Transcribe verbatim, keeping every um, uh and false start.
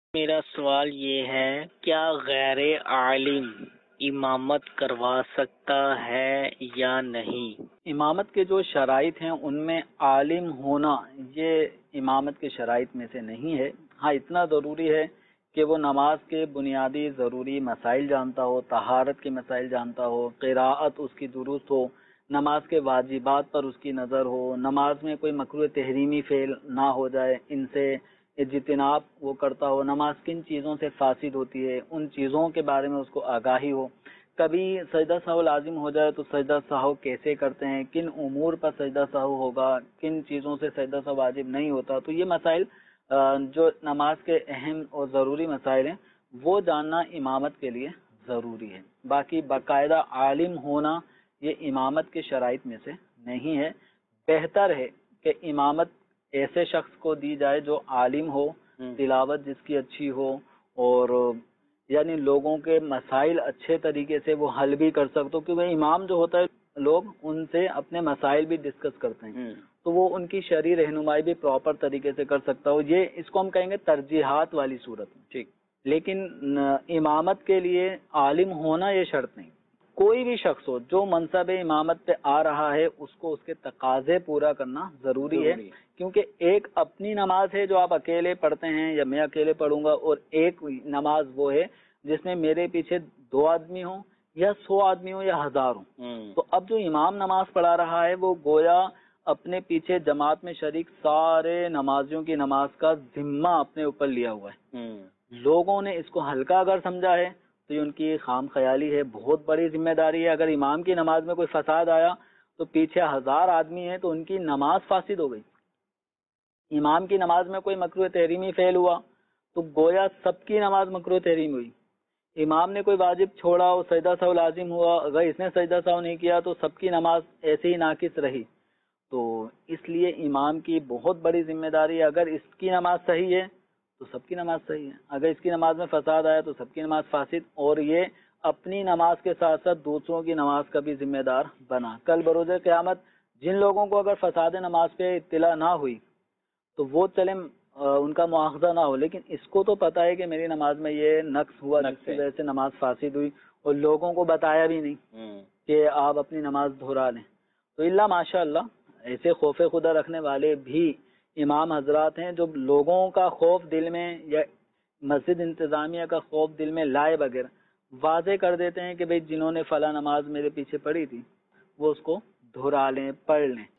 میرا سوال یہ ہے، کیا غیر عالم امامت کروا سکتا ہے یا نہیں؟ امامت کے جو شرائط ہیں ان میں عالم ہونا یہ امامت کے شرائط میں سے نہیں ہے۔ ہاں اتنا ضروری ہے کہ وہ نماز کے بنیادی ضروری مسائل جانتا ہو، طہارت کے مسائل جانتا ہو، قراءت اس کی درست ہو، نماز کے واجبات پر اس کی نظر ہو، نماز میں کوئی مکروہ تحریمی فعل نہ ہو جائے، ان سے اجتناب وہ کرتا ہو، نماز کن چیزوں سے فاسد ہوتی ہے ان چیزوں کے بارے میں اس کو آگاہی ہو، کبھی سجدہ سہو لازم ہو جائے تو سجدہ سہو کیسے کرتے ہیں، کن امور پر سجدہ سہو ہوگا، کن چیزوں سے سجدہ سہو واجب نہیں ہوتا، تو یہ مسائل جو نماز کے اہم اور ضروری مسائل ہیں وہ جاننا امامت کے لیے ضروری ہے۔ باقی باقاعدہ عالم ہونا یہ امامت کے شرائط میں سے نہیں ہے۔ بہتر ہے کہ امامت ایسے شخص کو دی جائے جو عالم ہو، تلاوت جس کی اچھی ہو، اور یعنی لوگوں کے مسائل اچھے طریقے سے وہ حل بھی کر سکتے ہو، کیونکہ امام جو ہوتا ہے لوگ ان سے اپنے مسائل بھی ڈسکس کرتے ہیں تو وہ ان کی شرعی رہنمائی بھی پراپر طریقے سے کر سکتا ہو۔ یہ اس کو ہم کہیں گے ترجیحات والی صورت میں، ٹھیک، لیکن امامت کے لیے عالم ہونا یہ شرط نہیں۔ کوئی بھی شخص ہو جو منصب امامت پہ آ رہا ہے اس کو اس کے تقاضے پورا کرنا ضروری ہے، کیونکہ ایک اپنی نماز ہے جو آپ اکیلے پڑھتے ہیں یا میں اکیلے پڑھوں گا، اور ایک نماز وہ ہے جس میں میرے پیچھے دو آدمی ہوں یا سو آدمی ہوں یا ہزار ہوں۔ تو اب جو امام نماز پڑھا رہا ہے وہ گویا اپنے پیچھے جماعت میں شریک سارے نمازیوں کی نماز کا ذمہ اپنے اوپر لیا ہوا ہے۔ لوگوں نے اس کو ہلکا اگر سمجھا ہے تو یہ ان کی خام خیالی ہے، بہت بڑی ذمہ داری ہے۔ اگر امام کی نماز میں کوئی فساد آیا تو پیچھے ہزار آدمی ہیں تو ان کی نماز فاسد ہو گئی۔ امام کی نماز میں کوئی مکروہ تحریمی فعل ہوا تو گویا سب کی نماز مکروہ تحریم ہوئی۔ امام نے کوئی واجب چھوڑا اور سجدہ سہو لازم ہوا، اگر اس نے سجدہ سہو نہیں کیا تو سب کی نماز ایسے ہی ناقص رہی۔ تو اس لیے امام کی بہت بڑی ذمہ داری ہے، اگر اس کی نماز صحیح ہے تو سب کی نماز صحیح ہے، اگر اس کی نماز میں فساد آیا تو سب کی نماز فاسد، اور یہ اپنی نماز کے ساتھ ساتھ دوسروں کی نماز کا بھی ذمہ دار بنا۔ کل بروز قیامت جن لوگوں کو اگر فساد نماز پہ اطلاع نہ ہوئی تو وہ چلیں ان کا مواخذہ نہ ہو، لیکن اس کو تو پتا ہے کہ میری نماز میں یہ نقص ہوا جس کی وجہ سے نماز فاسد ہوئی، اور لوگوں کو بتایا بھی نہیں کہ آپ اپنی نماز دہرا لیں۔ تو اللہ ماشاء اللہ ایسے خوف خدا رکھنے والے بھی امام حضرات ہیں جو لوگوں کا خوف دل میں یا مسجد انتظامیہ کا خوف دل میں لائے بغیر واضح کر دیتے ہیں کہ بھئی جنہوں نے فلاں نماز میرے پیچھے پڑھی تھی وہ اس کو دہرا لیں، پڑھ لیں۔